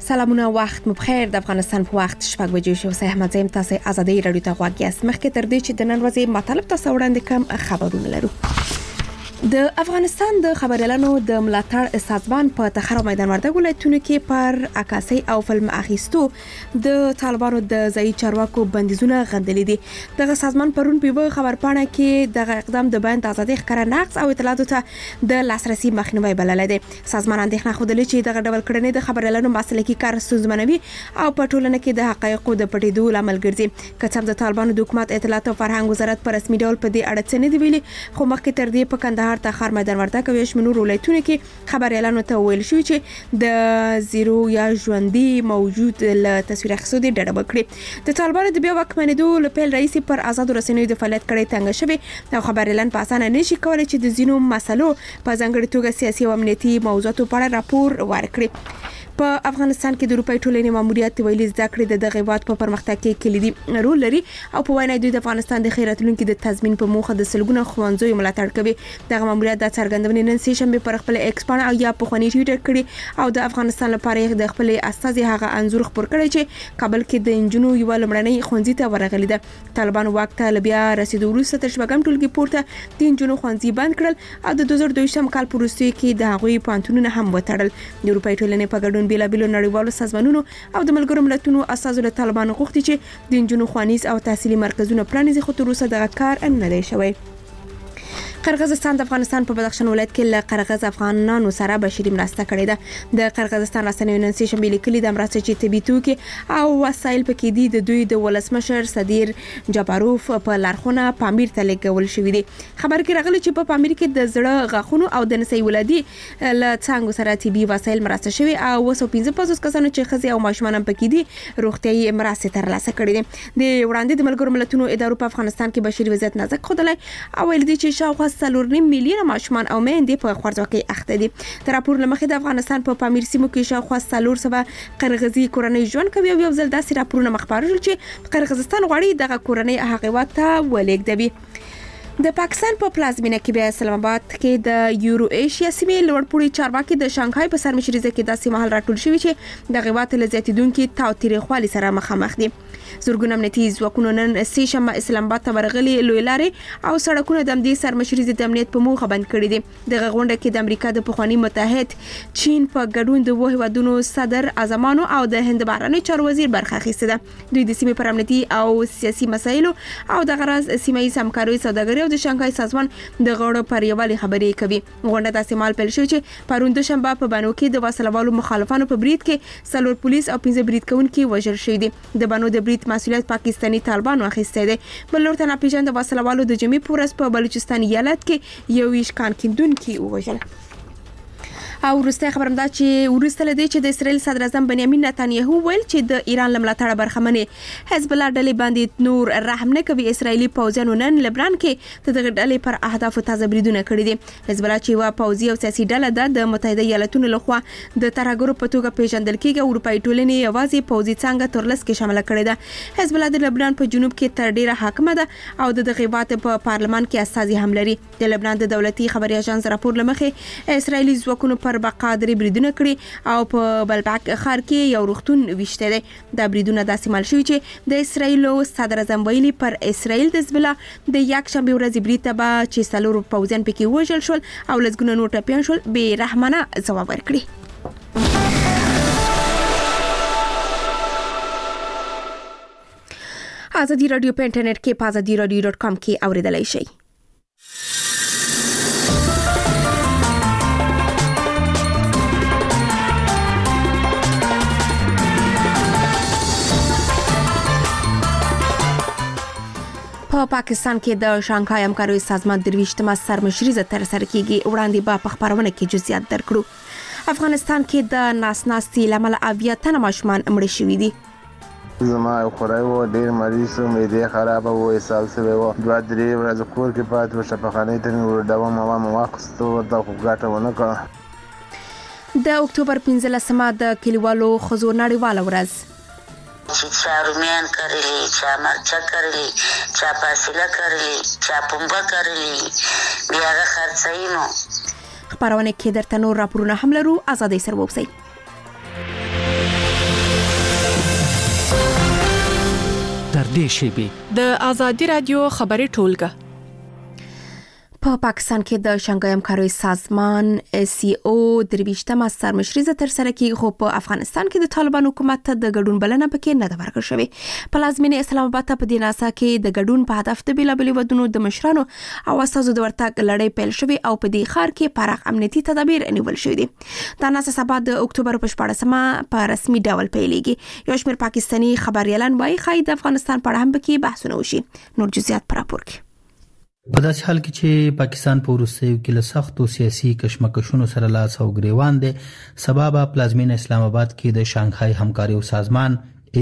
سلامونه وخت مو بخیر د افغانستان په وخت شپږ بجې شو. سه احمد زیم تاسو آزادۍ رادیو ته غواړئ. مخکې تر دې چې د نن ورځې مطلب تاسو وړاندې کوم خبرونه لرو. د افغانستان د خبريالانو د ملاتړ سازمان په تخار میدان وردګ ولایتونو کې پر عکاسي او فلم اخیستو د طالبانو د ځای چارواکو بندیزونه غندلې دي. دغه سازمان پرون په خبرپاڼه کې دغه اقدام د بیان د ازادۍ ښکار نقض او اطلاعاتو ته د لاسرسي مخنیوي بللی دی. سازمان اندېښنه خوده چې دغه ډول کړنې د خبريالانو مسلکي کار ستونزمنوي او په ټولنه کې د حقایقو د پټېدو لامل ګرځي. که څه د طالبانو د حکومت اطلاعات او فرهنګ وزارت په رسمي ډول په دې اړه څه نه دی ویلي، خو مخکې تر دې په کندهار تخار میدان وردګ او شمنور ولایتونو کې خبريالانو ته ویل شو چې د زیرو یا ژوندۍ موجود له تصویر اخیستو د ډډه وکړي. د طالبانو د بیا واکمنېدو لپاره رئیس پر آزاد رسنیو د فعالیت کړي تنګ شوی او خبريالان په اسانه نشي کولای چې د زینو مسلو په ځانګړي توګه سیاسي او امنیتي موضوعاتو په اړه راپور ورکړي. په افغانستان کې د اروپای ټولنې ماموریت ویلي زده کړې د دغه هیواد په پرمختګ کې کلیدي رول لري او په وینا دوی د افغانستان د خیرات لونکو د تضمین په موخه د سلګونو ښوونځیو ملاتړ کوي. دغه ماموریت د څرګندونې نن سه شنبه پر خپل ایکس باندې او یا په خونی ټویټر کړي او د افغانستان لپاره د خپل استازي هغه انزور خبر کړی چې کابل کې د انجونو یو لمړنۍ ښوونځي ته ورغلي ده. طالبان وخت ته بیا رسیدو وروسته تر شپږم ټولګي پورته د انجونو ښوونځي بند کړل او د 2022 کال په وروستیو کې د هغوی پانتونونه هم وتړل. د اروپای ټولنې په ګډون بیلابیلو نړیوالو سازمانونو او د ملګرو ملتونو اساسو له طالبانو غوښتي چې د انجونو خوانیز او تحصیلي مرکزونه پرانیزي، خو تر اوسه دغه کار نه دی شوی. قرغیزستان د افغانستان په بدخشان ولایت کې له قرغیز افغانانو سره بشري مرسته کړې ده. د قرغیزستان رسنیو نن سه شنبه لیکلي د مرسته چې طبي توکي او وسایل پکې دي د دوی د ولسمشر صدیر جاباروف په لارښوونه پامیر ته لېږل شوې دي. خبر کې راغلی چې په پامیر کې د زړه غاښونو او د نسي ولادي له څنګه سره طبي وسایل مرسته شوي او 115 کسانو چې خزي او ماشومان پکې دي روغتيایي مرسته ترلاسه کړې دي. د وړاندې د ملګرو ملتونو ادارو په افغانستان کې بشري وضعیت نازک ښودلی او ویل دي چې شاوخوا 4.5 میلیونه ماشومان او میندې په خوارځواکۍ اخته دي. تر راپور لمخې د افغانستان په پامیر سیمو کې شاوخوا 400 قرغیزي کورنۍ ژوند کوي او یو ځل داسې راپورونه مخبرول چې قرغیزستان غواړي دغه کورنۍ هغه وخت ولېږدوي. د پاکستان په پلازمینه کې بیا اسلام آباد کې د یورو ایشیا سیمې لوړپوړي چارواکي د شانګهای په سرمشريزه کې داسې محل راټول شوی چې د غیبات لزیاتیدونکو تاوتریخوالي سره مخامخ دي. زورګون امنیتي ځواکونو نن سه شنبه اسلام آباد ته ورغلي لوی لارې او سړکونه د امنیتي سرمشريزه د امنیت په موخه بند کړي دي. دغه غونډه کې د امریکا د پخوانی متحد چین په ګډون د وه هیوادونو صدر اعظمانو او د هند بهرنی چارو وزیر برخه اخیسته ده. دوی د سیمې پر امنیتي او سیاسي مسایلو او د غرض سیمه ییز همکاري سوداګري د شانګهای سازمان د غړو پر یوالي خبرې کوي. غونډه د استعمال پیل شو چې پرون دوشنبه په بانو کې د وسلوالو مخالفانو په بریټ کې سلور پولیس او 15 بریټ کوونکي وژل شوي دي. د بانو د بریټ مسؤلیت پاکستاني طالبانو اخیسته دي. بل لور ته ناپېژاند وسلوالو د جمعې پورس په بلوچستان ایالت کې یو ویشکان کیندونکي وژل. او وروسته خبرم دا چې ورسته لدی چې د اسرائیل صدر اعظم بنیامین نتانیاهو ویل چې د ایران لملاتړ برخمنې حزب الله ډلې باندې نور رحم نه کوي. اسرائیلي پوځیانو نن لبنان کې دغه ډلې پر اهدافو تازه بریدونه کړي دي. حزب الله چې وا پوځي او سیاسي ډله د متحده ایالاتونو لخوا د ترهګرو په توګه پیژندل کېږي. اروپای ټولنې یوازې پوځي څنګه ترلس کې شامل کړي ده. حزب الله د لبنان په جنوب کې تر ډیره حاکمه ده او د غیبات په پارلمان کې استازي هم لري. د لبنان د دولتي خبري اژانس راپور لمخې اسرائیلي ځواکونو پر بقادري بریدونه کړي او په بلبک ښار کې یو روغتون وشته دي. دا بریدونه داسې مال شوي چې د اسرائیل صدر اعظم ویلي پر اسرائیل د حزب الله د یک شنبه ورځې برید ته به چې څلور پوځیان پکې وژل شول او لسګونه نور ټپیان شول بې رحمانه ځواب ورکړي. آزادي رادیو په انټرنیټ کې په azadiradio.com کې اوریدلای شئ. په پاکستان کې د شانګهای همکارۍ سازمان 23مه سرمشريزه تر سره کیږي. وړاندې به په خبرونه کې جزئیات درکړو. افغانستان کې د ناسناستي لامل 80 تنه ماشومان مړ شوي دي. زما یو خوراک و ډیر مریض و معده خراب و اسهال سوی و 2-3 ورځې کور کې پاتې و شفاخانې ته مې ورډوم ما واخیستو ورته خو ګټه ونه کړه. د اکتوبر 15مه د کلیوالو ښځو نړیواله ورځ. چا رومیان کرلی، چا مرچه کرلی، چا فاصله کرلی، چا پنبه کرلی، بیا هغه خرڅوي نو. خبرونه کې درته نور راپورونه هم لرو. آزادۍ سره اوسئ. نږدې شي. د آزادي رادیو خبري ټولګه په پاکستان کې د شانګهای همکارۍ سازمان SCO درویشتمه سرمشریزه تر سره کې خو په افغانستان کې د طالبان حکومت ته د ګډون بلنه پکې نه ده ورکړل شوې. په لازمینه اسلام آباد ته په دې ناسا کې د ګډون په هدف د بیلابل ودونو د مشرانو او اساسو د ورتګ لړۍ پیل شوې او په دې ښار کې پراخ امنیتي تدابیر نیول شوې دي. دا ناسا سبا د اکتوبر په 14مه په رسمي ډول پیلېږي. یو شمېر پاکستاني خبريالان وايي خای د افغانستان په اړه هم پکې بحثونه وشي. نور جزئیات پر راپور په داسې حال کې چې پاکستان په وروستیو کې له سختو سیاسي کشمکشونو سره لاس او ګریوان دي، سبب پلازمینه اسلام آباد کې د شانګهای همکارۍ سازمان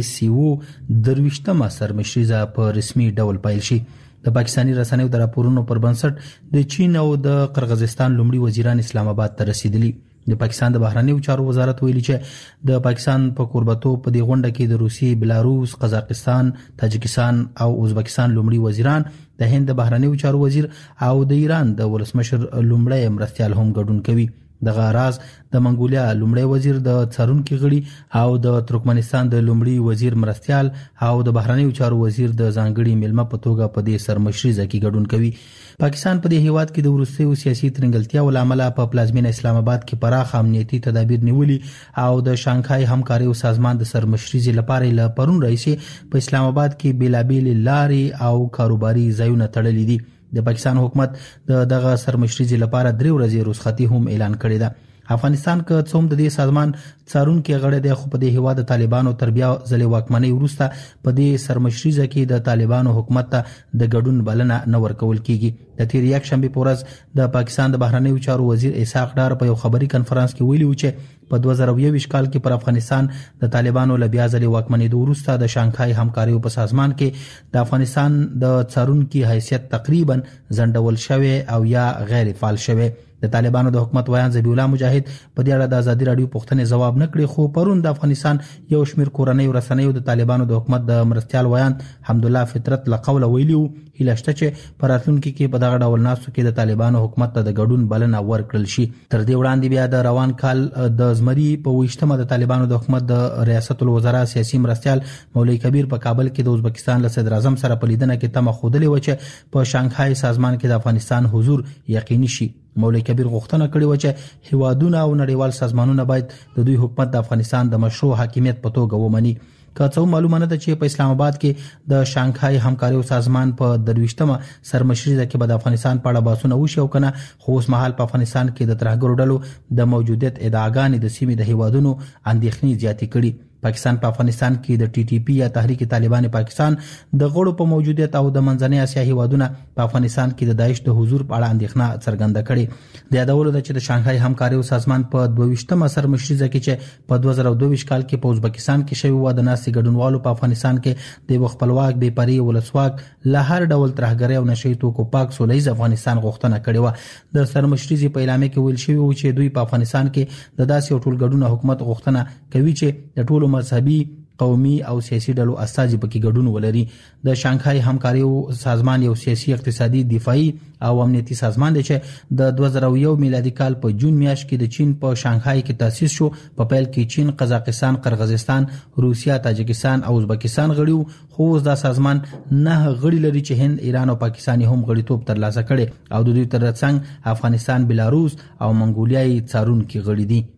SCO درویشتمه سرمشریزه په رسمي ډول پیل شي. د پاکستاني رسنیو د راپورونو پر بنسټ د چین او د قرغیزستان لومړي وزیران اسلام آباد ته رسیدلي. د پاکستان د بهرنیو چارو وزارت ویلي چې د پاکستان په قربتو په دې غونډه کې د روسي، بلاروس، قزاقستان، تاجکستان او ازبکستان لومړي وزیران، د هند د بهرنیو چارو وزیر او د ایران د ولسمشر لومړی مرستیال هم ګډون کوي. دغه راز د منګولیا لومړی وزیر، د څارونکو غړي او د ترکمنستان د لومړي وزیر مرستیال او د بهرنیو چارو وزیر د ځانګړي ملمه په توګه په دې سرمشریزه کې ګډون کوي. پاکستان په دې هیواد کې د وروستیو سیاسي ترنګلتیا ولامل په پلازمینه اسلام آباد کې پراخ امنیتي تدابیر نیولي او د شانګهای همکارۍ سازمان د سرمشریزې لپاره ل پرون رئیس په اسلام آباد کې بیلابل لارې او کاروباري ځایونه تړلي دي. د پاکستان حکومت دغه سرمشریزې لپاره 3 ورځې رخصتي هم اعلان کړې ده. افغانستان که څوم د دې سازمان څارونکو غړي د خو په دې هوا د طالبانو تربیه ځلې واکمنۍ وروسته په دې سرمشریزه کې د طالبانو حکومت ته د ګډون بلنه نه ورکول کیږي. د تیر یک شنبه په ورځ د پاکستان د بهرنیو چارو وزیر اسحاق ډار په یو خبري کانفرنس کې ویلي و چې په 2020 کال کې پر افغانستان د طالبانو له بیا ځلې واکمنۍ وروسته د شانګهای همکارۍ په سازمان کې د افغانستان د څارونکو حیثیت تقریبا ځنډول شوی او یا غیر فعال شوی. د طالبانو د حکومت ویان ذبیح الله مجاهد په دې اړه د ازادي رادیو پوښتنې جواب نه کړی، خو پرون د افغانستان یو شمېر کورنۍ رسنیو د طالبانو د حکومت د مرستیال ویان حمدالله فطرت له قوله ویلي هیله شته چې په راتلونکي کې په دغه ډول ناسو کې د طالبانو حکومت ته د ګډون بلنه ورکړل شي. تر دې وړاندې بیا د روان کال د زمري په 28مه د طالبانو د حکومت د ریاست الوزرا سیاسي مرستیال مولوی کبیر په کابل کې د ازبکستان له صدر اعظم سره په لیدنه کې تمه خوده و چې په شانګهای سازمان کې د افغانستان حضور یقیني شي. مولوی کبیر غوښتنه کړې و چې هیوادونه او نړیوال سازمانونه باید د دوی حکومت د افغانستان د مشروع حاکمیت په توګه ومني. که څو معلومه نه ده چې په اسلام آباد کې د شانګهای همکارۍ سازمان په 23مه سرمشریزه کې به د افغانستان په اړه بحثونه وشي او کنه، خو اوس مهال په افغانستان کې د ترهګرو ډلو د موجودیت ادعاګانې د سیمې د هیوادونو اندېښنې زیاتې کړي. پاکستان په افغانستان کې د TTP یا تحریک طالبان پاکستان د غړو په موجودیت او د منځنۍ اسیا هیوادونو په افغانستان کې د داعش د حضور په اړه اندېښنه څرګنده کړې. د یادولو ده چې د شانګهای همکارۍ سازمان په 22مه سرمشریزه کې چې په 2022 کال کې په ازبکستان کې شوی و د ناسي ګډونوالو په افغانستان کې د خپلواک بې پرې ولسواک له هر ډول ترهګرۍ او نشئی توکو پاک سولهیز افغانستان غوښتنه کړې و. د سرمشریزې په اعلامیه کې ویل شوی و چې دوی په افغانستان کې د داسې ټولګډون حکومت غوښتنه کوي چې د ټولو مذهبي، قومي او سیاسي ډلو استازي پکې ګډون ولري. د شانګهای همکارۍ سازمان یو سیاسي، اقتصادي، دفاعي او امنیتي سازمان دی چې د 2001 میلادي کال په جون میاشت کې د چین په شانګهای کې تاسیس شو. په پیل کې چین، قزاقستان، قرغیزستان، روسیا، تاجکستان او ازبکستان غړي، خو دا سازمان 9 غړي لري چې هند، ایران او پاکستان هم غړیتوب ترلاسه کړي او د دوی ترڅنګ افغانستان، بلاروس او منګولیا یې څارونکي غړي دي.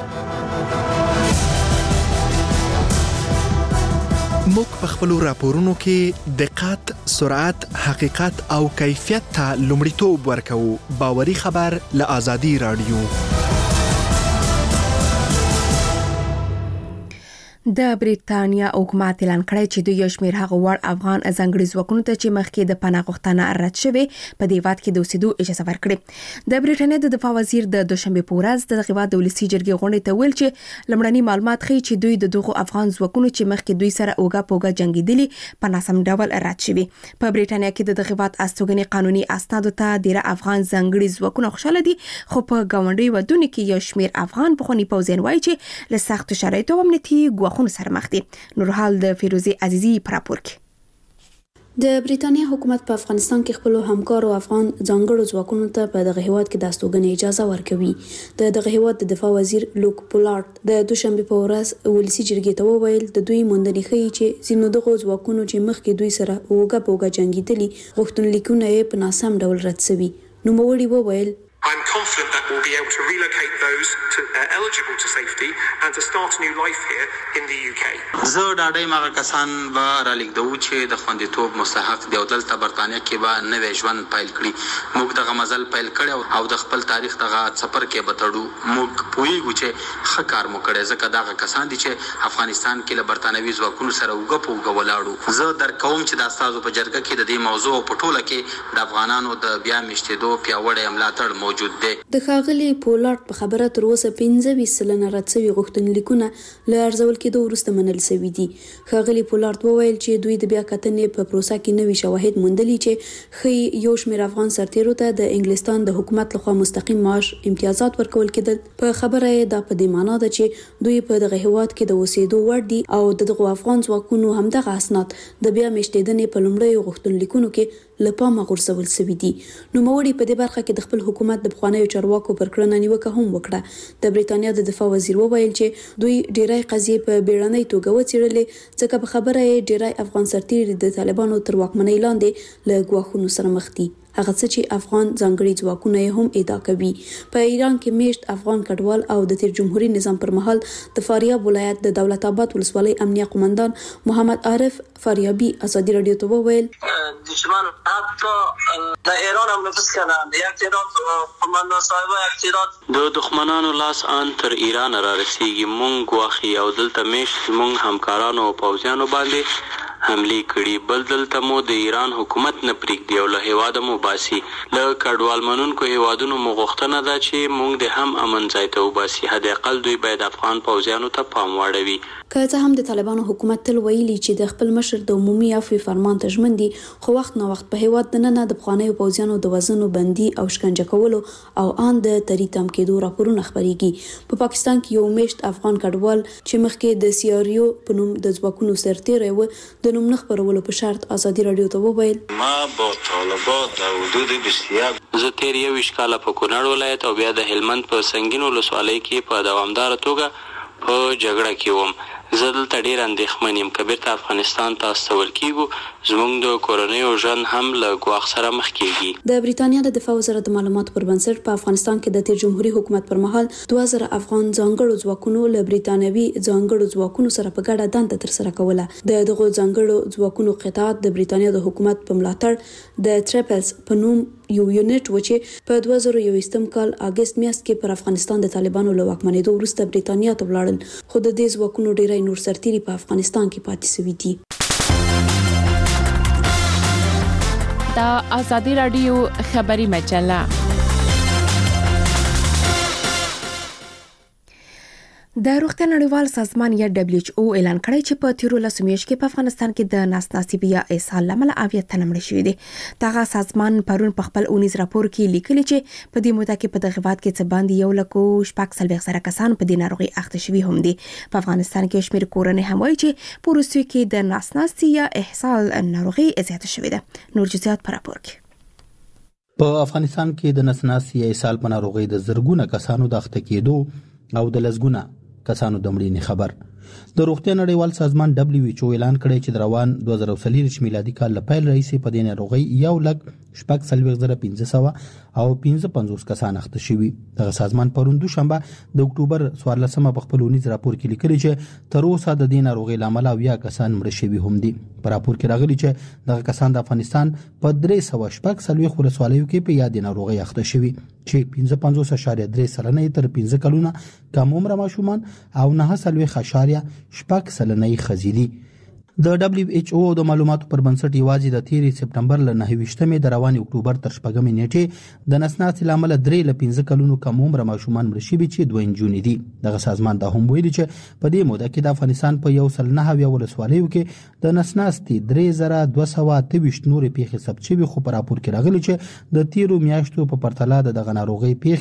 موږ په خپل راپورونو کې دقت، سرعت، حقیقت او کیفیت ته لومړیتوب ورکوو. باوري خبر له آزادي رادیو. د بریټانیا حکومت اعلان کړی چې د یو شمېر هغه وړ افغان ځانګړي ځواکونو ته چې مخکې د پناه غوښتنه رد شوې په دې هیواد کې د اوسېدو اجازه ورکړې. د بریټانیا د دفاع وزیر د دوشنبه په ورځ د هیواد د ولسي جرګې غونډې ته ویل چې لمړني معلومات ښیي چې دوی د دغو افغان ځواکونو چې مخکې دوی سره اوګه پوګه جنگیدلي په ناسم ډول رد شوي. په بریټانیا کې د هیواد استوګنې قانوني اسنادو ته ډیر افغان ځانګړي ځواکونه خوشاله دي، خو په ګاونډي ودونو کې یو شمېر افغان پخواني پوځیان وایي چې له سختو شرایطو او امنیتي ګواښونو سره مخ دي. نورحال د فیروزي عزیزی پراپور کې د بریټانیا حکومت په افغانستان کې خپل همکارو افغان ځانګړو ځواکونو ته په دغه هیواد کې د استوګنې اجازه ورکوي. دغه هیواد د دفاع وزیر لوک پولارد د دوشنبه په ورځ ولسی جرګې ته وویل د دوی موندنې ښیي چې ځینو دغه ځواکونو چې مخکې دوی سره اوګه پوګه جنگیدلي غوښتنلیکونه یې په ناسم ډول رد شوي. نوموړي وویل I'm confident that we'll be able to relocate those eligible to safety and to start a new life here in the UK. زه ډاډه ماغه کسان به را لیکدو چې د خوندیتوب مستحق دی او دلته برتانیا کې به نوې ژوند پیل کړي. موږ دغه مزل پیل کړو او د خپل تاریخ دغه سفر کې به تړو. موږ پوهیږو چې ښه کار مو کړی ځکه دغه کسان دي چې افغانستان کې له برتانوي ځواکونو سره اوږه په اوږه ولاړو. زه درک کوم چې د استادو په جرګه کې د دې موضوع په ټوله کې د افغانانو د بیا میشتېدو پیاوړی ملاتړ موجود دی. د ښاغلي پولارد په خبره تر اوسه 15% رد شوي غوښتنلیکونه له ارزول کېدو وروسته منل شوي دي. ښاغلي پولارد وویل چې دوی د بیا کتنې په پروسه کې نوي شواهد موندلي چې ښیي یو شمېر افغان سرتیرو ته د انګلستان د حکومت لخوا مستقیم معاش امتیازات ورکول کېدل. په خبره یې دا په دې معنا ده چې دوی په دغه هیواد کې د اوسېدو وړ دي او دغه افغان ځواکونو همدغه اسناد د بیا میشتېدنې په لومړیو غوښتنلیکونو کې له پامه غورځول شوي دي. نوموړي په دې برخه کې د خپل حکومت د پخوانیو چارواکو پر کړنه نیوکه هم وکړه. د بریټانیا د دفاع وزیر وویل چې دوی ډیری قضیې په بیړنۍ توګه وڅېړلې ځکه په خبره یې ډیری افغان سرتیري د طالبانو تر واکمنۍ لاندې له ګواښونو سره مخ دي. هغه څه چې افغان ځانګړي ځواکونه یې هم ادعا کوي. په ایران کې میشت افغان کډوال او د تیر جمهوریت نظام پر مهال د فاریاب ولایت د دولت آباد ولسوالۍ امنیه قومندان محمد عارف فاریابی ازادي رادیو ته وویل دشمن حتی د ایران هم نفس کردند. یک تعداد قومندان صاحب یک تعداد د دښمنانو لاس ان تر ایران را رسیږي. مونږ واخی او دلته میشت مونږ همکارانو او پوځیانو باندې حمله کړي. بل دلته مو د ایران حکومت نه پریږدي او له هیواده مو باسي. له کډوال منونکو هیوادونو مو غوښتنه ده چې مونږ د هم امن ځای ته وباسي. حد اقل دوی باید افغان پوځیانو ته پام واړوي. که څه هم د طالبانو حکومت تل ویلي چې د خپل مشر د عمومي عفوي فرمان ته ژمن دي، خو وخت نه وخت په هیواد دننه د پخوانیو پوځیانو د وزنو بندي او شکنجه کولو او ان د تریتم کېدو راپورونه خبريږي. په پاکستان کې یو میشت افغان کډوال چې مخکې د سیاریو په نوم د ځواکونو سرتیری و د نوم نه خبرولو په شرط ازادي رادیو ته وویل ما با طالبات او حدود بسیار زه تیر 21 کاله په کونړ ولایت او بیا د هلمند په سنگین ولسوالۍ کې په دوامدار توګه په جګړه کې وم. زه دلته ډېر اندېښمن یم که بیرته افغانستان ته استول کېږو زموږ د کورنیو ژوند هم له ګواښ سره مخ کېږي. د بریټانیا د دفاع وزارت د معلوماتو پر بنسټ په افغانستان کې د تیر جمهوریت حکومت پر مهال 2000 افغان ځانګړو ځواکونو له بریټانوي ځانګړو ځواکونو سره په ګډه دنده ترسره کوله. د دغو ځانګړو ځواکونو قطعات د بریټانیا د حکومت په ملاتړ د ټریپلز په نوم یو یونټ و چې په 2021 کال اگست میاشت کې پر افغانستان د طالبانو له واکمنېدو وروسته بریټانیا ته ولاړل، خو د دې ځواکونو ډېری نور سرتیري په افغانستان کې پاتې شوي دي. دا آزادی رادیو خبری مجله. د روغتیا نړیوال سازمان یا WHO اعلان کړی چې په تیرو لسو میاشتو کې په افغانستان کې د ناسناسي یا اسهال لامل 9 تنه مړه شوي دي. دغه سازمان پرون په خپل 19 راپور کې لیکلي چې په دې موده کې په دغه هیواد کې څه باندې 1.4 کسان په دې ناروغي اخته شوي هم دي. په افغانستان کې شمېر کورنۍ هم وایي چې په روسیې کې د ناسناسي یا اسهال ناروغي زیاته شوې ده. نور جزئیات په راپور کې. په افغانستان کې د ناسناسي یا اسهال په ناروغي د زرګونه کسانو د اخته کېدو او د لسګونه کسانو د مړینې خبر. د روغتیا نړیوال سازمان WHO اعلان کړی چې د روان 2023 میلادي کال له پیل راهیسې په دې ناروغي 1,45,500 او 55 کسان اخته شوي. دغه سازمان پرون دوشنبه د اکتوبر 14 په خپل 19 راپور کې لیکلي چې تر اوسه د دې ناروغي لامل 9 کسان مړه شوي هم دي. په راپور کې راغلي چې دغه کسان د افغانستان په 340 ولسوالیو کې په یاد ناروغي اخته شوي چې 55.3% تر 15 کلونه کم عمر ماشومان او 9.8% ښځې. د WHO د معلوماتو پر بنسټ یوازې د 13 سپټمبر له 9 د روان اکتوبر تر 4 نیټې د نسناسي لامل 3 له 15 کلونو کم عمر ماشومان مړه شوي چې 2 نجونې دي. دغه سازمان دا هم ویلي چې په دې موده کې د افغانستان په 109 ولسوالیو کې د نسناسي 3228 نور پیښې ثبت شوي، خو په راپور کې راغلي چې د 13 میاشتو په پرتله دغه ناروغي پیښې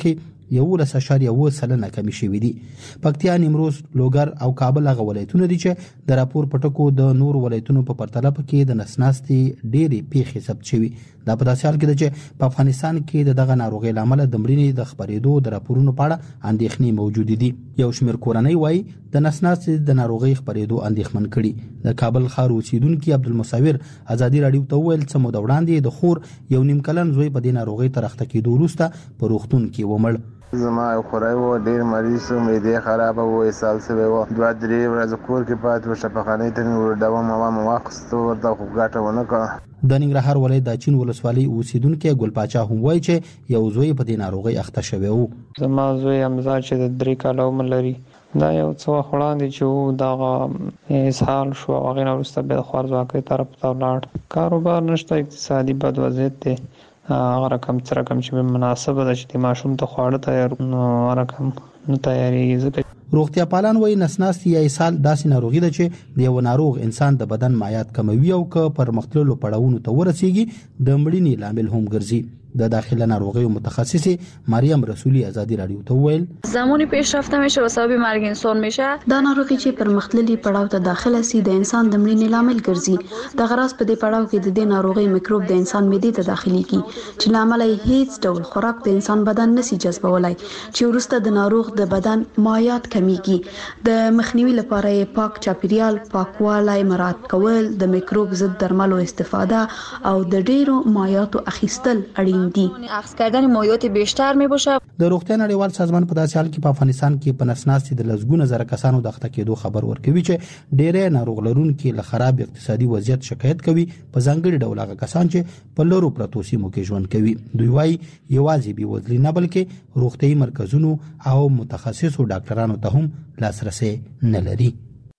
11.1% کمی شوې دي. پکتیا، نیمروز، لوګر او کابل هغه ولایتونه دي چې د راپور پټکو د نور ولایتونو په پرتله کې د نسناستي ډېری پیښې ثبت شوې. دا په داسې حال کې ده چې په افغانستان کې د دغه ناروغۍ لامل د مړینې د خبرېدو د راپورونو په اړه اندېښنې موجود دي. یو شمېر کورنۍ وایي د نسناستي د ناروغۍ خبرېدو اندېښمن کړي. د کابل ښار اوسیدونکي عبدالمصور ازادي راډیو ته وویل څه موده وړاندې د خور یو نیم کلن زوی په دې ناروغۍ تر اخته کېدو وروسته په روغتون کې ومړ. زما یو خوری و، ډېر مریض و، معدې خرابه و، اسهال شوی و. 2-3 ورځې کور کې پاتې و، شفاخانې ته مې ورډوم مې واخیستو، ورته خو ګټه ونه کړه. د ننګرهار ولایت د اچین ولسوالۍ اوسیدونکی ګل پاچا هم وایي چې یو زوی په دې ناروغۍ اخته شوی و. زما زوی حمزه چې د 3 کاله عمر لري، دا یو څه وخت وړاندې چې دغه اسهال شو، هغې نه وروسته بیا د خوارځواکۍ طرف ته ولاړ. کاروبار نشته، اقتصادي بد وضعیت دی. هغه رقم چې مناسبه ده چې د ماشوم ته خواړه تیار نو رقم نه تیارېږي. روغتیا پالان وایي نسناستي یا اسهال داسې ناروغي ده چې د یو ناروغ انسان د بدن مایعات کموي او که پر مختللو پړاوونو ته ورسیږي د مړینې لامل هم ګرځي. د داخله ناروغیو متخصص مریم رسولی ازادی رادیو ته ویل زمانی پیشرفته میشه و سبب مرگ انسان میشه. دا ناروغي چې پر مختللي پړاو ته داخله سي د انسان د مړینې لامل ګرځي. د غراس په دې پړاو کې د دې ناروغي میکروب د انسان معدې ته داخليږي چې لامل یې هیڅ ډول خوراک د انسان بدن نسي جذبولای چې ورسته د ناروغ د بدن مایعات کمیږي. د مخنیوي لپاره یې پاک چاپیریال، پاکوالی مراعات کول، د میکروب ضد درملو استفاده او د ډیرو مایعاتو اخیستل اړین دي. اخذ کردن مایعات بیشتر می باشه. د روغتیا نړیوال سازمان په داسې حال کې په افغانستان کې په نسناستي د لسګونه زره کسانو د اخته کېدو خبر ورکوي چې ډېری ناروغ لرونکي له خراب اقتصادي وضعیت شکایت کوي. په ځانګړي ډول هغه کسان چې په لرو پرتو سیمو کې ژوند کوي. دوی وايي یوازې بېوزلي نه بلکې روغتیايي مرکزونو او متخصصو ډاکټرانو ته هم لاسرسي نه لري.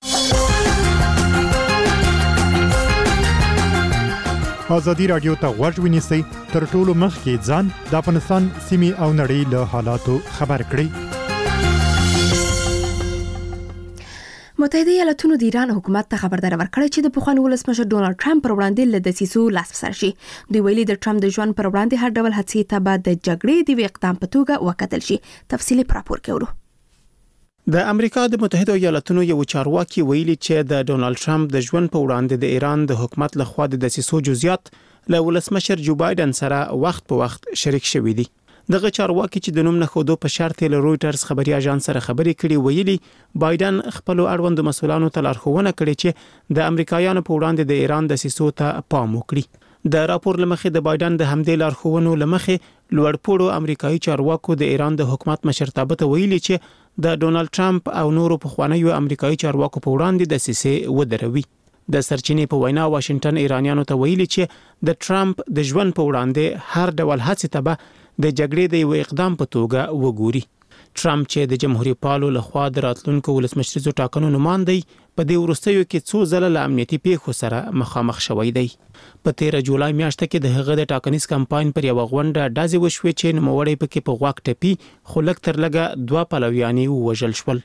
ازادي رادیو ته غوږ ونیسئ، تر ټولو مخکې ځان د افغانستان سیمې او نړۍ له حالاتو خبر کړئ. متحده ایالاتونو د ایران حکومت ته خبرداری ورکړه چې د پخواني ولسمشر ډونالد ټرمپ پر وړاندې له دسیسو لاس په سر شي. دوی ویلي د ټرمپ د ژوند پر وړاندې هر ډول هڅې ته به د جګړې د اقدام په توګه وکتل شي. تفصیلي راپور کوي. د امریکا د متحده ایالاتونو یو چارواکي ویلي چې د ډونالد ټرمپ د ژوند په وړاندې د ایران د حکومت لخوا د دسیسو جزئیات له ولسمشر جو بایدن سره وخت په وخت شریک شوي دي. دغه چارواکي چې د نوم نه خودو په شرط له رويټرز خبري اژانس سره خبرې کړي ویلي بایدن خپل اړوند مسولانو ته لارښوونه کړې چې د امریکایانو په وړاندې د ایران د دسیسو ته پام وکړي. د راپور لمخې د بایدن د همدې لارښوونو لمخې لوړپوړو امریکایي چارواکو د ایران د حکومت مشرتابه ته ویلي چې د ډونالد ټرمپ او نورو پخوانیو امریکایي چارواکو په وړاندې د دسیسې ودروي. د سرچینې په وینا واشنگټن ایرانیانو ته ویلي چې د ټرمپ د ژوند په وړاندې هر ډول هڅې ته به د جګړې د یو اقدام په توګه وګوري. ټرمپ چې د جمهوریت پالو لخوا د راتلونکو ولسمشریزو ټاکنو نماینده په دې وروستیو کې څو ځله له امنیتي پیښو سره مخامخ شوی دی. په 13 جولای میاشت کې د هغه د ټاکنیز کمپاین پر یو غونډه ډازې وشوې چې نوموړی پکې په غوږ ټپي خو لږ تر لږه 2 پلویان وژل شول.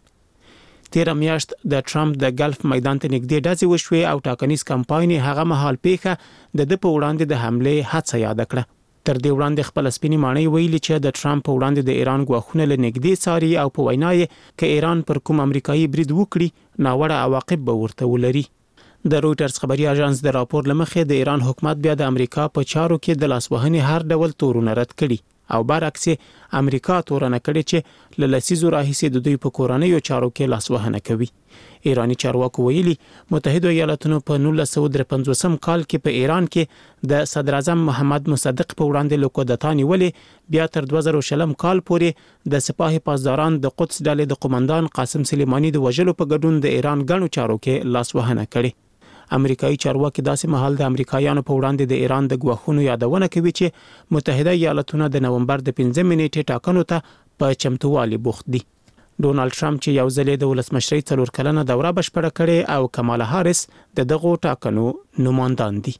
13 میاشت د ټرمپ د ګلف میدان ته نږدې ډازې وشوې او ټاکنیز کمپاین هغه مهال پیښه د په وړاندې د حمله هڅه یاد کړه. تر دې وړاندې خپل سپینی معنی ویلي چې د ټرمپ په وړاندې د ایران غواخونه له نږدې څاري او په وینا یې چې ایران پر کوم امریکایي برید وکړي ناوړه عواقب به ورته ولري. د رويټرز خبري اژانس د راپور لمخې د ایران حکومت بیا د امریکا په چارو کې د لاسوهنې هر ډول تورونه رد کړي او برعکس امریکا تورونه کړي چې له لسیزو راهیسې د دوی په کورنیو چارو کې لاسوهنه کوي. ایرانی چارواکو ویلي متحده ایالاتونو په 1953 کال کې په ایران کې د صدر اعظم محمد مصدق په وړاندې لوکودتا نیولې بیا تر 2000 کال پورې د سپاه پاسداران د قدس ډلې د قومندان قاسم سلیمانی د وژلو په ګډون د ایران ګڼو چارو کې لاسوهنه کړي. امریکایي چارواکي داسې مهال د امریکایانو په وړاندې د ایران د غواخونو یادونه کوي چې متحده ایالاتونه د نومبر د 15 نیټې ټاکنو ته په چمتووالي بوخت دي. ډونالد ټرمپ چې یو ځل د ولسمشرۍ 4 کلنه دوره بشپړه کړې او کمالا هاریس د دغو ټاکنو نمائندان دي.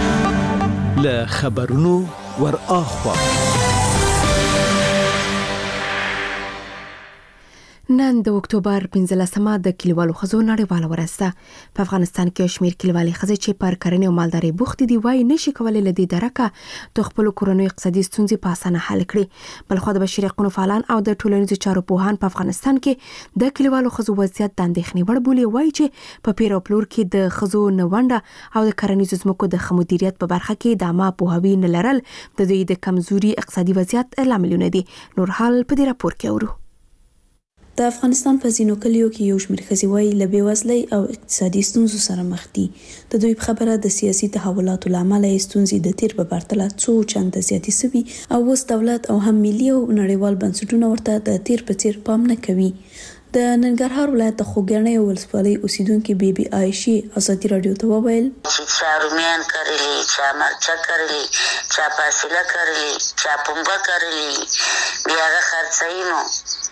له خبرونو ور اخوا نن د اکتوبر 15مه د کلیوالو ښځو نړیواله ورځ ده. په افغانستان کې شمیر کلیوالي ښځې چې پر کرنې او مالدارۍ بوختې دي وایي نشي کولای له دې درکه د خپل کورنۍ اقتصادي ستونزې په اسانه حل کړي. بلخو د بشري حقوقو فعالان او د ټولنیزو چارو پوهان په افغانستان کې د کلیوالو ښځو وضعیت د اندېښنې وړ بولي. وایي چې په پیر او پلور کې د ښځو نونډه او د کرنیزو ځمکو د مدیریت په برخه کې د عامه پوهاوي نه لرل د دوی د کمزوري اقتصادي وضعیت لاملونه دي. نور حال په دې راپور کې اورو. د افغانستان په ځینو کلیو کې یو شمېر ښځې وایي له بېوزلۍ او اقتصادي ستونزو سره مخ دي. د دوی په خبره د سیاسي تحولاتو له امله یې ستونزې د تیر په پرتله څو چنده زیاتې سوي او اوس دولت او هم ملي او نړیوال بنسټونه ورته د تیر په څیر پام نه کوي. د ننګرهار ولایت د خوږیاڼۍ ولسوالۍ اوسیدونکو بیبي عایشې ازادي رادیو ته وویل چا رومیان کرلی، چا مرچه کرلی، چا فاصله کرلی، چا پنبه کرلی، بیا هغه خرڅوي نو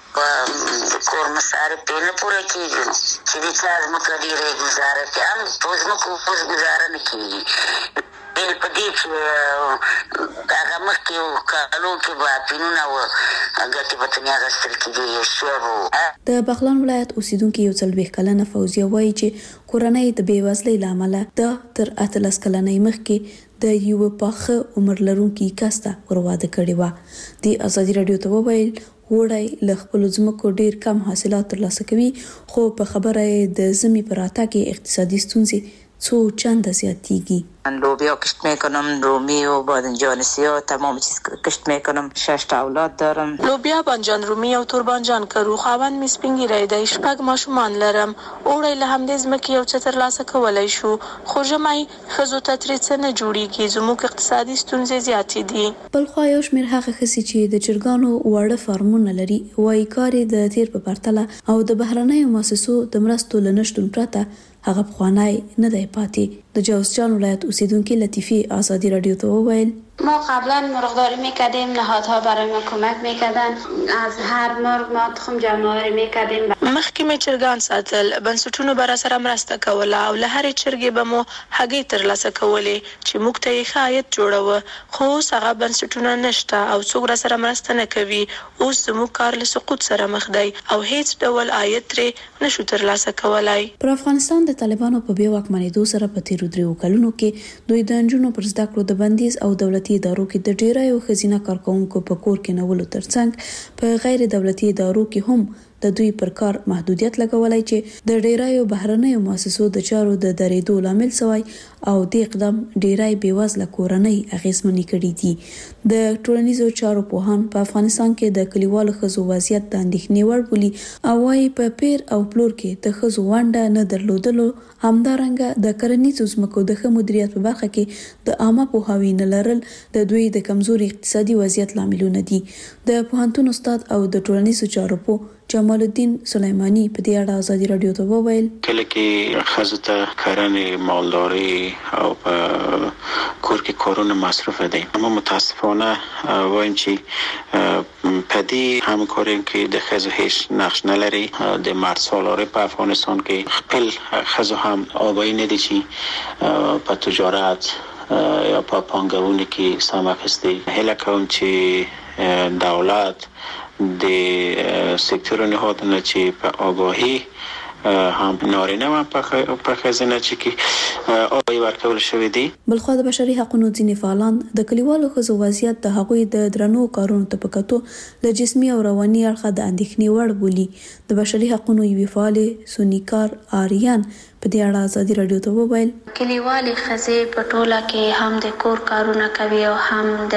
کور مصارف پې نه پوره کېږي نو چې د چا ځمکه ډېره ګزاره کوي هم په ځمکو اوس ګزاره نه کېږي. بل په دې چې هغه مخکې کالو کې به اپینونه و ګټې به ترې اخیستل کېدې یو شی به د بغلان ولایت اوسیدونکي 40 کلنه فوزیه وایي چې کورنۍ د بېوزلۍ له امله د تر 18 کلنۍ مخکې د یو پاخه عمر لرونکي کس ته ورواده کړې وه. د ازادي رادیو ته وویل وړای له خپل ځمکو ډیر کم حاصلات ترلاسه کوي خو په خبره د زمي پر راتګ اقتصادي ستونزې څو چنده زیاتیږي. من لوبیا کشت میکنم، رومی و بادنجانسی و تمام چیز کشت میکنم. 6 اولاد دارم. لوبیا، بانجان رومی او توربانجان کرو. خاوند می سپینګری دی. شپږ ماشومان لرم. اوړی له همدې ځمکې یو څه ترلاسه کولی شو خو ژمی ښځو ته ترې څه نه جوړیږي. زموږ اقتصادي ستونزې زیاتې دي. بلخوا یو شمېر هغه ښځې چې د چرګانو واړه فارمونه لري وایي کار د تیر په پرتله او د بهرنیو مؤسسو د مرستو له نشتون پرته هغه پخوانی نه دی پاتې. د جوزجان ولایت اوسیدونکي لطیفه ازادي رادیو ته وویل ما قبلا مرغداری میکردیم، نهادها برای ما کمک میکردن، از هر مرغ ما تخم جمع‌آوری میکردیم. مخکې مې چرګان ساتل، بنسټونو به راسره مرسته کوله او له هرې چرګې به مو هګۍ ترلاسه کولې چې موږ ته یې ښه عاید جوړوه. خو اوس هغه بنسټونه نشته او څوک راسره مرسته نه کوي. اوس زموږ کار له سقوط سره مخ دی او هیڅ ډول عاید ترې نشو ترلاسه کولای. پر افغانستان د طالبانو په بیا واکمنېدو سره په تیرو 3 کلونو کې دوی د نجونو پر زده کړو د بندیز او دولتي ادارو کې د ډیرایو ښځینه کارکونکو په کور کې نولو ترڅنګ په غیر دولتي ادارو کې هم د دوی پر کار محدودیت لګولای چې د ډیرایو بهرنیو مؤسسو د چارو د درېدو لامل شوی او د اقدام ډیرای بیوزله کورنۍ اغیزمنې کړې دي. د ټولنیزو چارو پوهان په افغانستان کې د کلیوالو ښځو وضعیت د اندېښنې وړ بولي او وايي په پیر او پلور کې د ښځو ونډه نه درلودلو همدارنګه د کرنیزو ځمکو د ښه مدیریت په برخه کې د عامه پوهاوي نه لرل د دوی د کمزوري اقتصادي وضعیت لاملونه دي. د پوهنتون استاد او د ټولنیزو چارو پوه جمال الدین سلیمانی په دې اړه ازادي رادیو ته وویل کله کې ښځو ته کرنې، مالداري او په کور کې کارونه مصرف دي. اما متاسفانه وایم چې په دې همکارۍ کې د ښځو هیڅ نقش نه لري. د مرد سالاري په افغانستان کې خپل ښځو هم آگاهی نه دي چې په تجارت یا په پانګونې کې سهم اخیستي. هیله کوم چې دولت د سکتور نهادونه چې په آگاهی هم نارینه و په خزینه چې کې آگاهی ورکول شوې دي. بلخو د بشري حقوقو ځینې فعالان د کلیوالو ښځو وضعیت د هغوی د درنو کارونو ته په کتو له جسمي او رواني اړخه د اندېښنې وړ بولي. د بشري حقوقو یوې فعالې سونیکار آریان په دې اړه ازادي رادیو ته وویل کلیوالي ښځې په ټوله کې هم د کور کارونه کوي او هم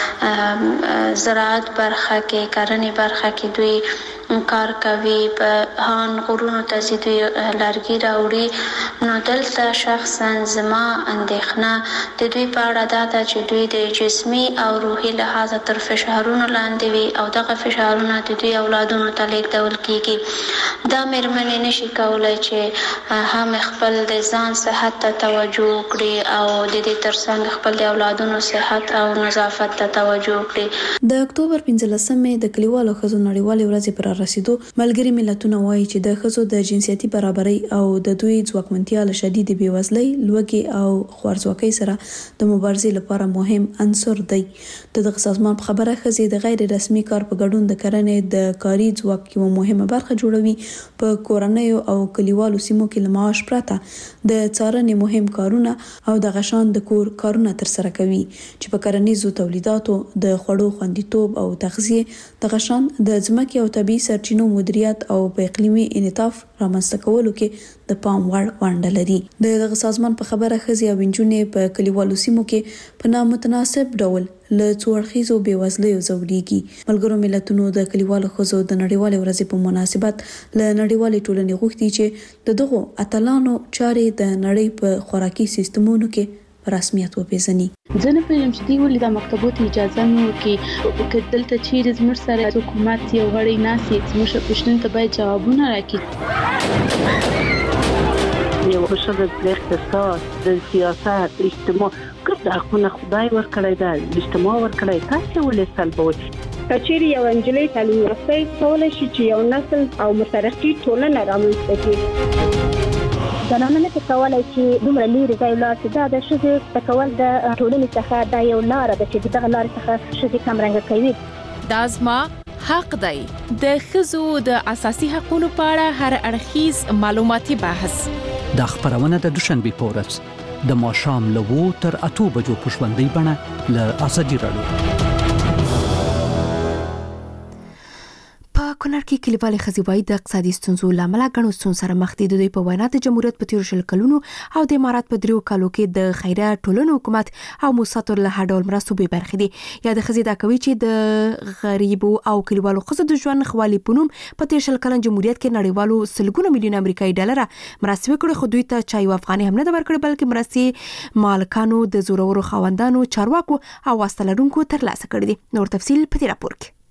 د زراعت برخه کې، کرنې برخه کې دوی کار کوي. په هان غرونو ته چې دوی لرګي راوړي. نو دلته شخصا زما اندېښنه د دوی په اړه دا ده چې دوی د جسمي او روحي لحاظه تر فشارونو لاندې وي او دغه فشارونه د دوی اولادونو ته لیږدول کیږي. دا مېرمنې نشي کولی چې هم خپل د ځان صحت ته توجه کړي او د دې ترڅنګ خپل د اولادونو صحت او نظافت ته توجه کړي. د اکتوبر 15مې د کلیوالو ښځو نړیوالې ورځې پر رسیدو ملګری ملتونه وایي چې د ښځو د جنسیتي برابرۍ او د دوی ځواکمنتیا له شدید بیوزلۍ لوږې او خوارځواکۍ سره د مبارزې لپاره مهم عنصر دی. دغه سازمان په خبره ښځې د غیر رسمي کار په ګډون د کرنې د کاري ځواک یوه مهمه برخه جوړوي. په کورنیو او کلیوالو سیمو کې له معاش پرته د څارنې مهم کارونه او د غشان د کور کارونه ترسره کوي چې په کرنیزو تولیداتو د خوړو خوندیتوب او تغذیه د غشان د ځمکې او طبي سرچینو مدیریت او په اقلیمي انعطاف رامنځته کولو کې د پام وړ ونډه لري. دغه سازمان په خبره ښځې او نجونې په کلیوالو سیمو کې په نامتناسب ډول له څو اړخیزو بېوزلیو ځورېږي. ملګرو ملتونو د کلیوالو ښځو د نړیوالې ورځې په مناسبت له نړیوالې ټولنې غوښتي چې د دغو اتلانو چارې د نړۍ په خوراکي سیستمونو کې په رسمیت وپیژني. زه نه پوهیږم چې دوی ولې د مکتبو ته اجازه نه ورکوي که دلته چیرې زموږ سره حکومت یو غړی ناستي زموږ پوښتنو ته باید ځوابونه راکړي. یو ښځه د اقتصاد د سیاست اجتماع ګرد حقونه خدای ورکړی ده اجتماع ورکړی تاسې ولې سلبوئ. کچېرې یو نجلۍ تعلیم یافته کولی شي چې یو نسل او مترقي ټولنه رامنځته کړي. زنانه نه کولای چې دومره لري ځای لاړ شي. دا د ښځې تکول د ټولنې څخه دا یو لار ده چې دغه لار څخه ښځې کمرنګه کوي. دا زما حق دی. د ښځو د اساسي حقوقو په اړه هر اړخیز معلوماتي بحث د خبرونه د دوشنبه په ورځ د ماښام له 2 تر 8 بجو په ژوندۍ بڼه له ازادي رادیو. کونړ کې کلیوالي ښځې وايي د اقتصادي ستونزو لامل غنو ستونزو سره مخ دي. د دوی په وینا د جمهوریت په 13 کلونو او د امارات په 3 کالو کې د خیریه ټولنو حکومت او موسساتو له هر ډول مرستو به برخې دي. یا د ښځې دا کوي چې د غریبو او کلیوالو ښځو د ژوند خوالي پونوم په 13 کلن جمهوریت کې نړیوالو سلګونه میلیون امریکایي ډالر مرستې وکړي، خو دوی ته چا یو افغاني هم نه ورکړي بلکې مرستې مالکانو د زورورو خاوندانو چارواکو او واستلرونکو ترلاسه کړي دي. نور تفصیل په دې راپور کې.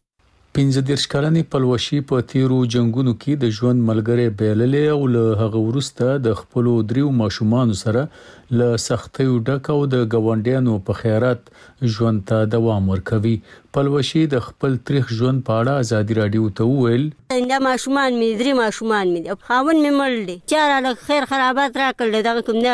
15 کلنې پلوشي په تیرو جنگونو کې د ژوند ملګری بیللې او له هغه وروسته د خپل دریو ماشومان سره له سختیو ډک او د گاونډیانو په خیرات ژوند ته دوام ورکوي. پلوشي د خپل تاریخ ژوند په اړه ازادي رادیو ته وویل: دا ماشومان می درې ماشومان می خاون می مړ دي، چاره له خیر خرابات راکړل دغه کوم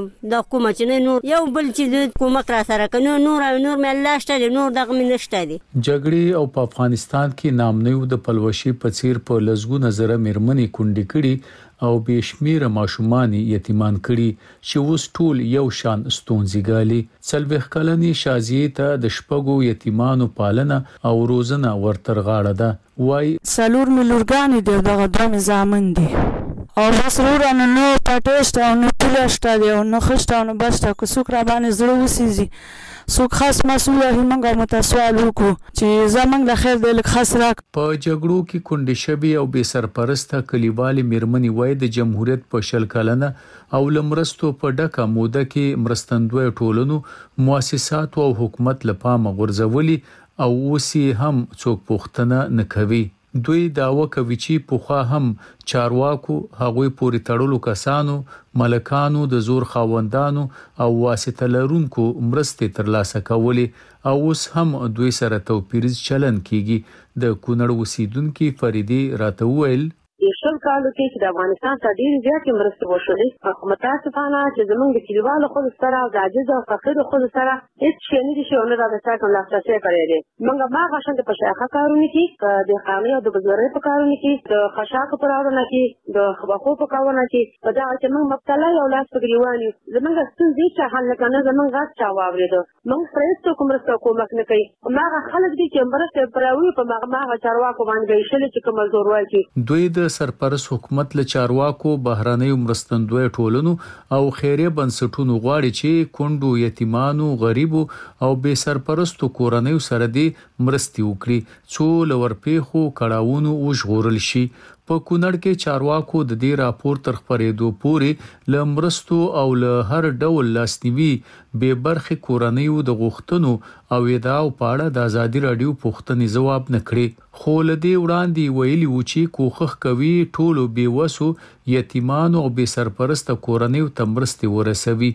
د حکومت نه نور یو بل چې حکومت را سره کنه نور می الله شته نور دغه می نشته دي. جګړې او په افغانستان کې نامنیو د پلوشي په څیر په لزګو نظر مېرمنې کونډې کړي او بشمیره ماشومان یتیمان کړي چې اوس ټول یو شان ستونزې ګالي. 40 کلنې شازیې ته د شپږو یتیمانو پالنه او روزنه ورتر غاړه ده. وای سلور ملورګان دي دغه دوه زامن دي او بس ورانه نو پټېشت او نو پلشت دی او نو خشت او نو بس تا کو څوک را باندې زړه وسیږي څوک خاص مسؤل همغه متسوال وکړو چې زمنګ د خیر د لک خاص راک. په جګړو کې کونډې شبي او بے سرپرسته کلیوالي مېرمنې وای د جمهوریت په 10 کلنه او لمرستو په ډکه موده کې مرستندوی ټولنو مؤسسات او حکومت لپاره غورځولي او اوسې هم څوک پوښتنه نه کوي. دوی داوا کوي چې پوخا هم چارواکو هغوی پورې تړلو کسانو ملکانو د زور خاوندانو او واسطه لرونکو مرستې ترلاسه کولې او اوس هم دوی سره توپیریز چلن کیږي. د کونړ اوسیدونکو فریدي راته وویل: 10 کالو کې چې د افغانستان ته ډېر زیات مرستې وشولې، خو متاسفانه چې زمونږ د کلیوالو خلکو سره او د عاجز او فقیرو خلکو سره هیڅ شی نه دي شوی، نه دا چا کوم لاسرسی کړی دی. موږ هغه شان د پشاخه کارونه کې د خاني او د بزګرۍ په کارونه کې د خشاک په راوړنه کې د خبخو په کارونه کې په دا چې موږ مبتلا یو لاس په ګریوان یو. زمونږ ستونزې چې حل نه کنه زمونږ غږ چا واورېدو، موږ پرېستو کوم مرسته کومک نه کوي. هغه خلک دي چې مرسته پراوي په هغه چارواکو باندې شل چې کوم زور وایي. دوی د سرپرست حکومت له چارواکو بهراني مرستندوی ټولنو او خیریه بنسټونو غواړي چې کونډو یتیمانو غریبو او بے سرپرستو کورنیو سره دي مرستي وکړي څو لور پیخو کړهونو وژغورل شي. په کونړ کې چارواکو د دې راپور تر خبرېدو پورې لمرستو او له هر ډول لاسنیوي به برخه کورنیو د غوښتنو او ادعاو په اړه د ازادي رادیو پوښتنې جواب نه کړي. خو لدی وړاندې ویلي و چې کوخخ کوي ټولو بیوسو یتیمانو او بے سرپرست کورنیو ته مرستې ورسوي.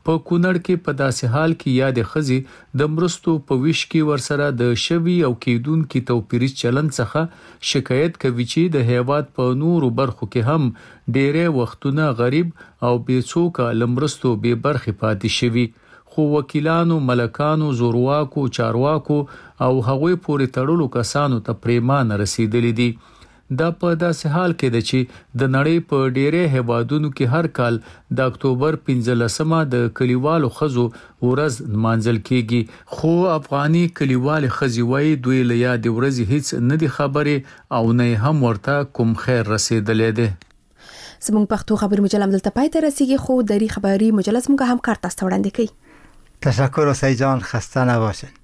په کونړ کې په داسې حال کې یاد خزي د مرستو په ویش کې ورسره د شوی او کېدون کې توپیری چلن څخه شکایت کوي چې د هیواد په نورو برخو کې هم ډېرې وختونه غریب او بیڅوکه لمرستو به برخه پاتې شوی خو وکیلانو ملکانو زورواکو چارواکو او هغوی پورې تړلو کسانو ته پریمان رسیدلې دي دا په داسې حال کې ده چې د نړۍ په ډېرې هیوادونو کې هر کال د اکتوبر 15مه د کلیوالو خزو ورځ مانځل کیږي خو افغاني کلیوال خزي وای دوی له یاد ورځ هیڅ نه دي خبره او نه هم ورته کوم خیر رسیدلې ده زموږ پښتو خبري مجله دلته پای ته رسیدي خو دری خبري مجله زموږ همکار تاسو وړاندې کوي تشکر حسین جان خسته نباشید